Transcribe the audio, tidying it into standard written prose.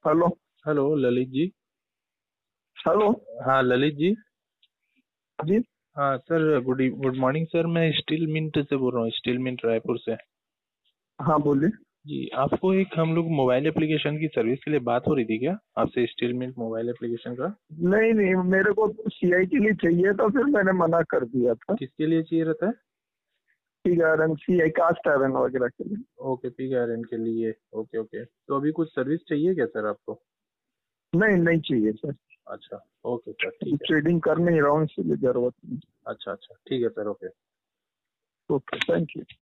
Hello. Hello Lalit ji. Hello. हाँ ललित जी। जी। हाँ सर, गुड मॉर्निंग सर। मैं स्टील मिंट से बोल रहा हूँ, स्टील मिंट रायपुर से। हाँ, बोलिए। जी, आपको एक हम लोग मोबाइल एप्लीकेशन की सर्विस के लिए बात हो रही थी क्या आपसे, स्टील मिंट मोबाइल एप्लीकेशन का? नहीं नहीं, मेरे को सीआई के लिए चाहिए था, फिर मैंने मना कर दिया था। किसके लिए चाहिए रहता है? Pig iron, CI cast iron वगैरह के लिए। ओके, पिग आयरन के लिए। ओके ओके, तो अभी कुछ सर्विस चाहिए क्या सर आपको? नहीं नहीं चाहिए सर। अच्छा। ओके सर, ठीक है। ट्रेडिंग कर नहीं रहा हूँ, इसलिए जरूरत नहीं। अच्छा अच्छा, ठीक है sir, okay. Okay, thank you.